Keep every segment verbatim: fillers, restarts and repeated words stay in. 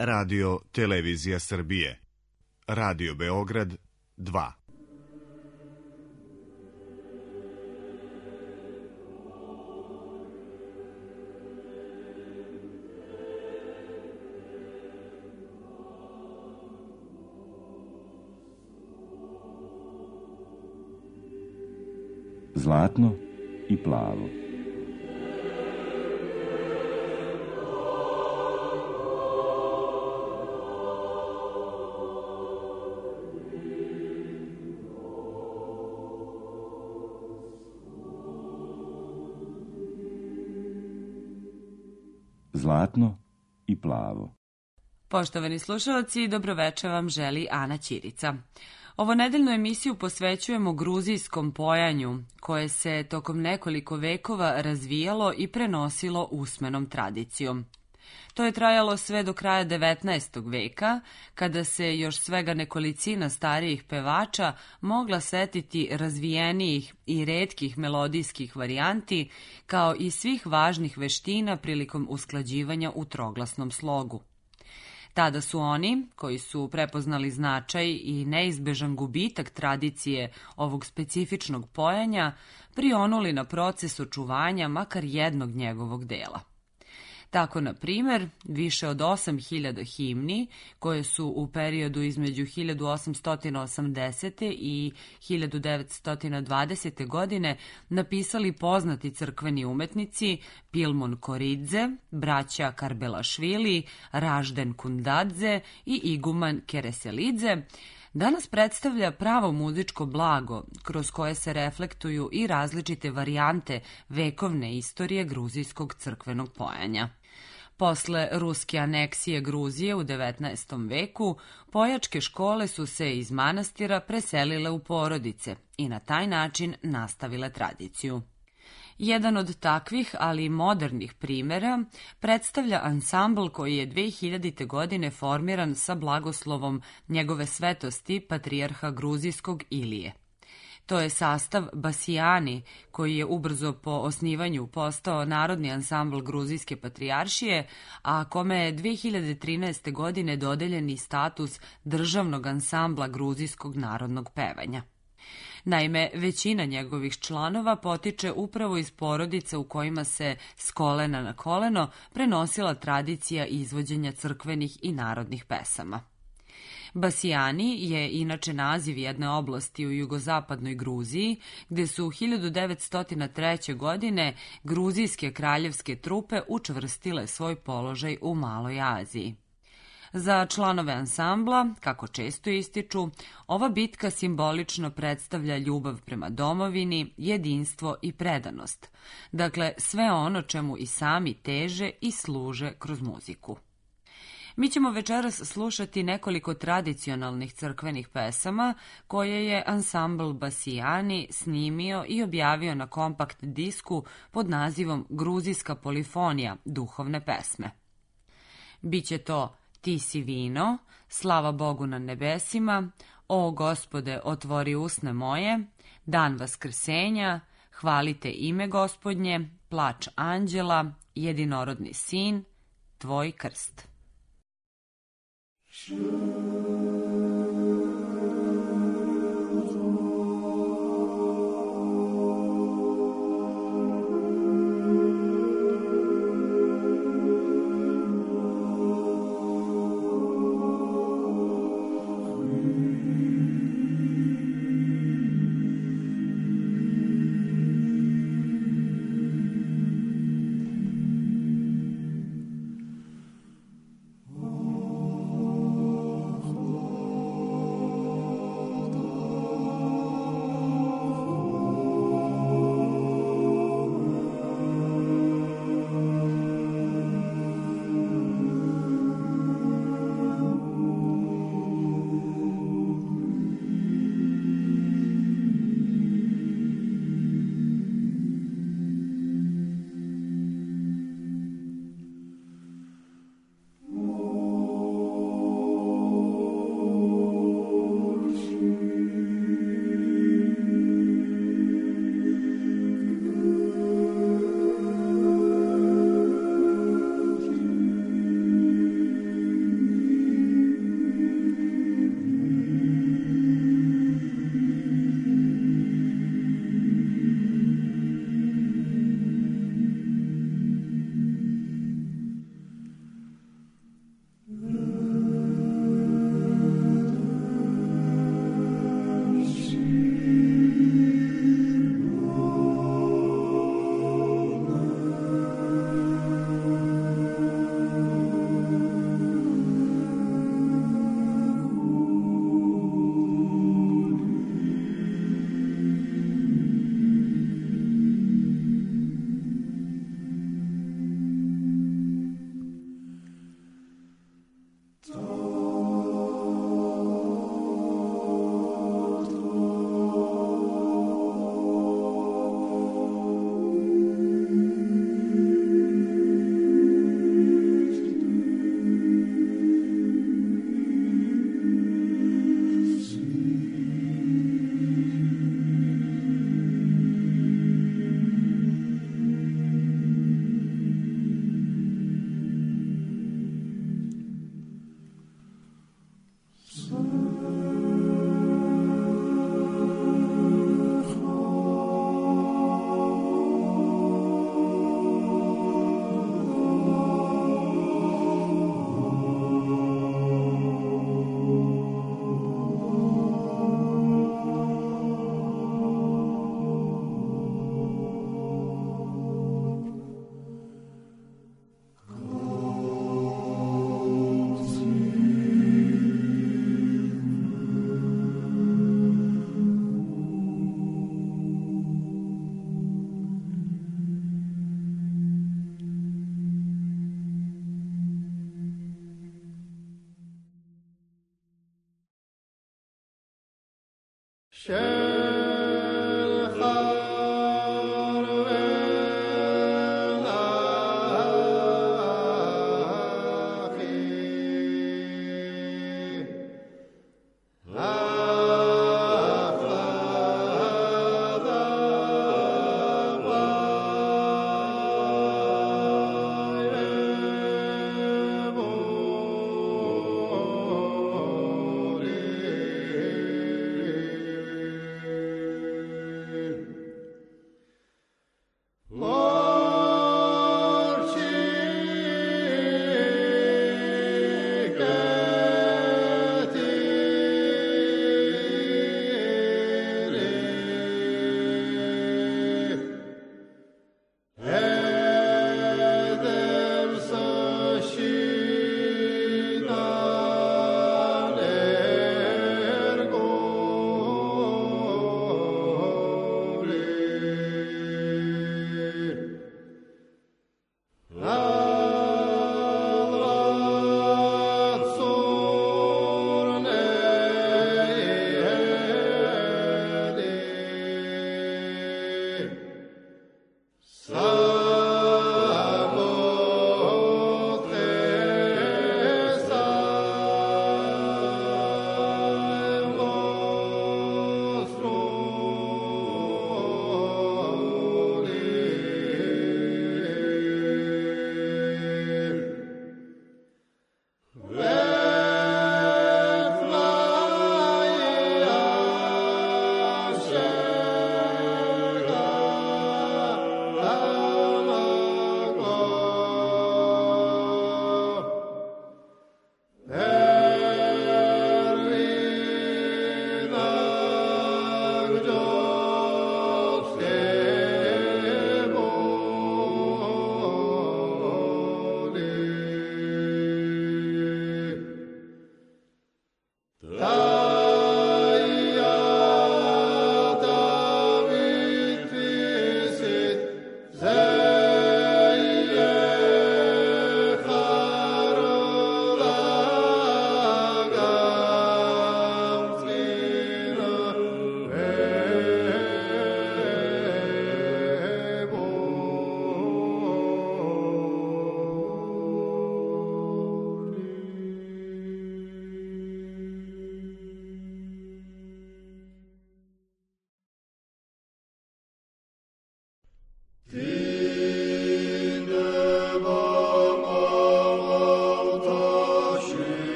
Radio Televizija Srbije, Radio Beograd dva. Zlatno i plavo. Zlatno i plavo. Poštovani slušalci, dobroveče vam želi Ana Ćirica. Ovo nedeljnu emisiju posvećujemo gruzijskom pojanju, koje se tokom nekoliko vekova razvijalo i prenosilo usmenom tradicijom. To je trajalo sve do kraja devetnaestog veka, kada se još svega nekolicina starijih pevača mogla setiti razvijenijih i retkih melodijskih varijanti, kao i svih važnih veština prilikom usklađivanja u troglasnom slogu. Tada su oni, koji su prepoznali značaj i neizbežan gubitak tradicije ovog specifičnog pojanja, prionuli na proces očuvanja makar jednog njegovog dela. Tako, na primjer, više od osam hiljada himni, koje su u periodu između hiljadu osamsto osamdesete i hiljadu devetsto dvadesete. godine napisali poznati crkveni umetnici Pilmun Koridze, braća Karbelašvili, Ražden Kundadze i iguman Kereselidze, danas predstavlja pravo muzičko blago kroz koje se reflektuju i različite varijante vekovne istorije gruzijskog crkvenog pojanja. Posle ruske aneksije Gruzije u devetnaestom veku, pojačke škole su se iz manastira preselile u porodice i na taj način nastavile tradiciju. Jedan od takvih, ali i modernih primjera, predstavlja ansambl koji je dve hiljadite. godine formiran sa blagoslovom njegove svetosti patrijarha gruzijskog Ilije. To je sastav Basijani, koji je ubrzo po osnivanju postao narodni ansambl gruzijske patrijaršije, a kome je dve hiljade trinaeste. godine dodeljen i status državnog ansambla gruzijskog narodnog pevanja. Naime, većina njegovih članova potiče upravo iz porodica u kojima se s kolena na koleno prenosila tradicija izvođenja crkvenih i narodnih pesama. Basijani je inače naziv jedne oblasti u jugozapadnoj Gruziji, gde su hiljadu devetsto treće. godine gruzijske kraljevske trupe učvrstile svoj položaj u Maloj Aziji. Za članove ansambla, kako često ističu, ova bitka simbolično predstavlja ljubav prema domovini, jedinstvo i predanost, dakle sve ono čemu i sami teže i služe kroz muziku. Mi ćemo večeras slušati nekoliko tradicionalnih crkvenih pesama koje je ansambl Basijani snimio i objavio na kompakt disku pod nazivom Gruzijska polifonija duhovne pesme. Biće to Ti si vino, Slava Bogu na nebesima, O Gospode, otvori usne moje, Dan vaskrsenja, Hvalite ime Gospodnje, Plač anđela, Jedinorodni sin, Tvoj krst. Oh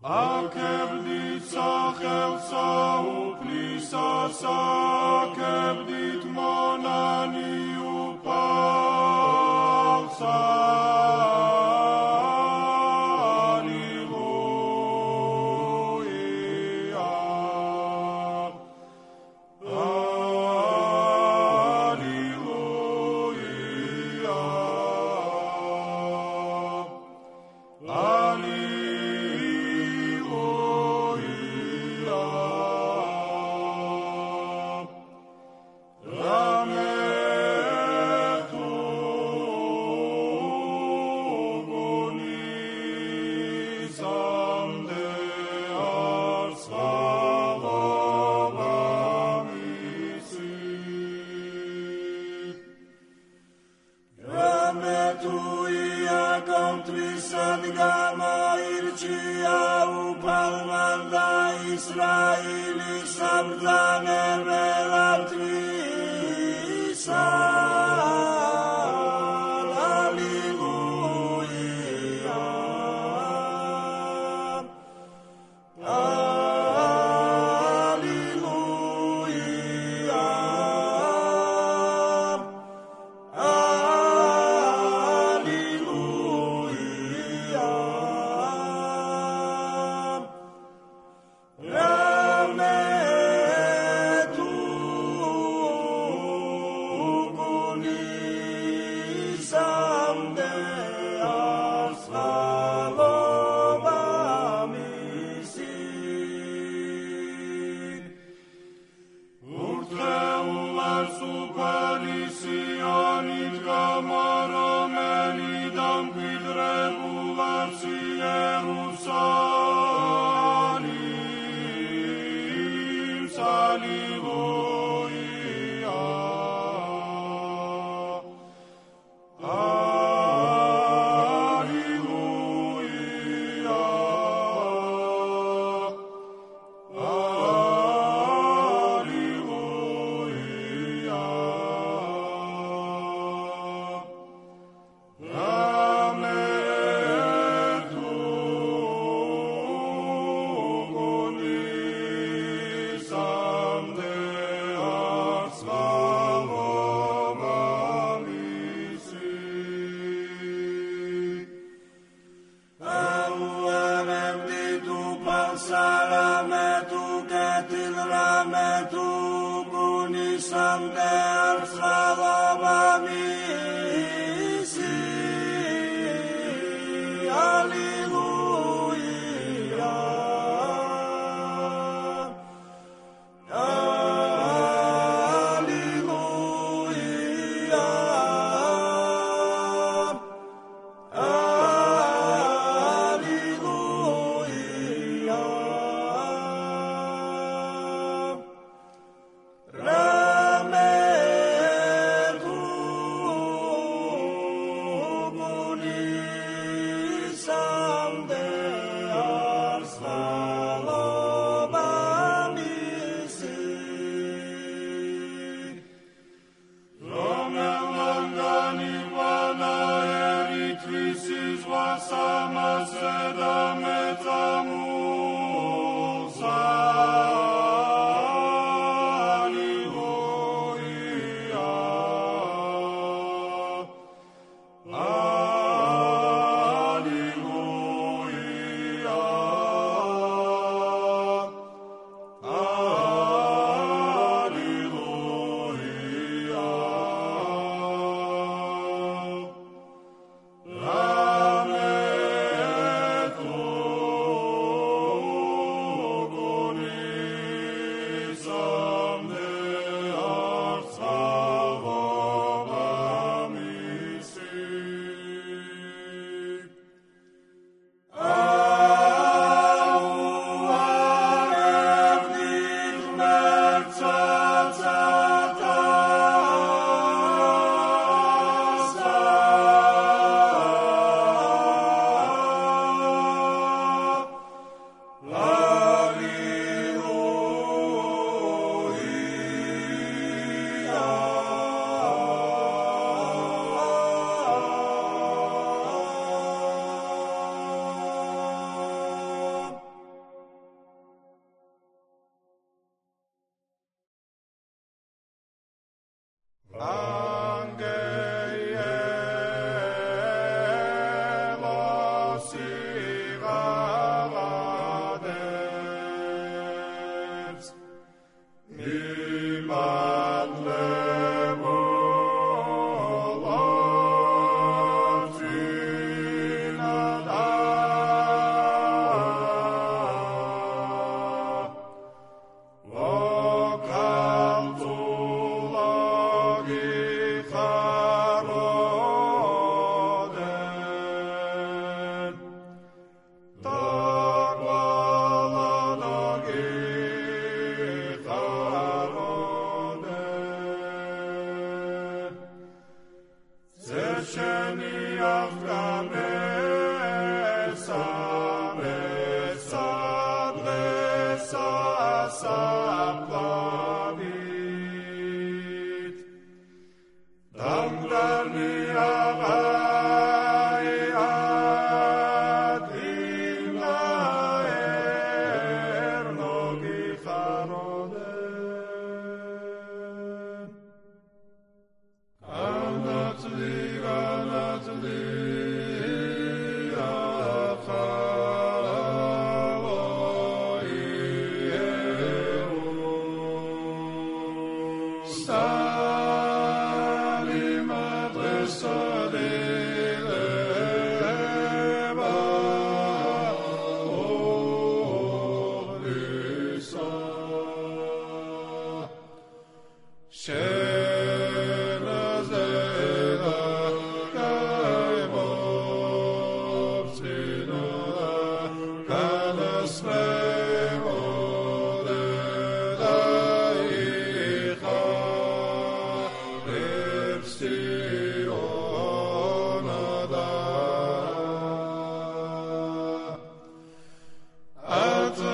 A kebdica helca uplisa sa kebdit monani upalca. Someday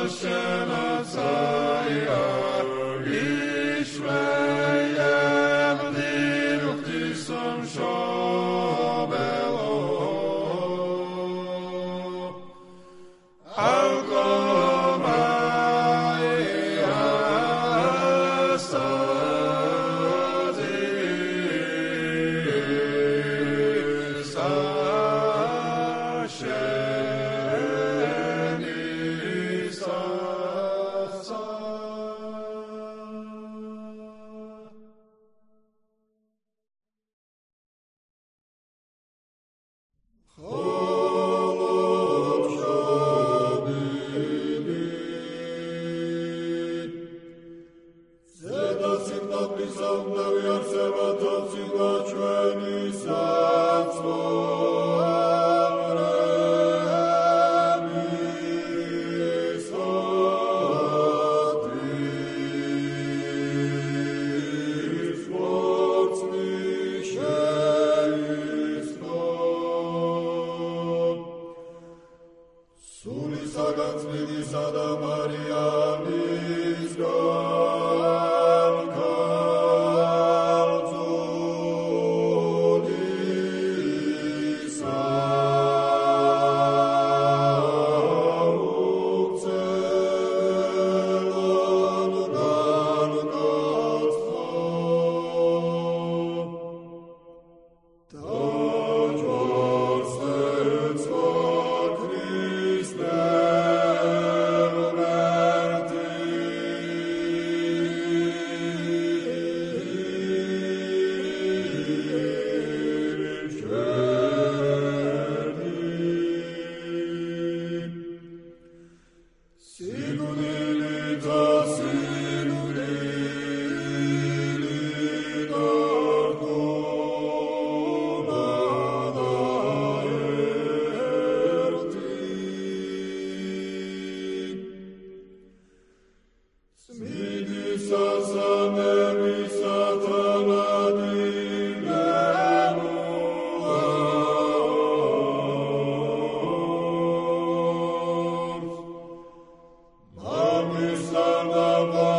Amen.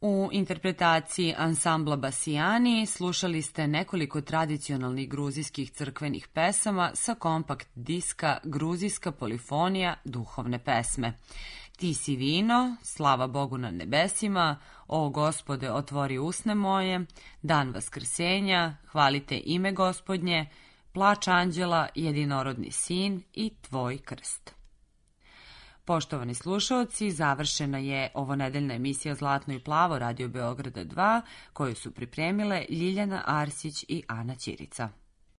U interpretaciji ansambla Basijani slušali ste nekoliko tradicionalnih gruzijskih crkvenih pesama sa kompakt diska Gruzijska polifonija duhovne pesme. Ti si vino, slava Bogu na nebesima, o Gospode otvori usne moje, dan vaskrsenja, hvalite ime Gospodnje, plač anđela, jedinorodni sin i tvoj krst. Poštovani slušaoci, završena je ovonedeljna emisija Zlatno i plavo Radio Beograda dva, koju su pripremile Ljiljana Arsić i Ana Ćirica.